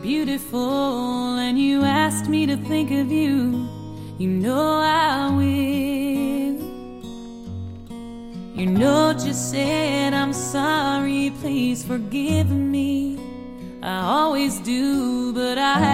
beautiful, and you asked me to think of you. You know I will. Your note just said, I'm sorry, please forgive me. I always do, but I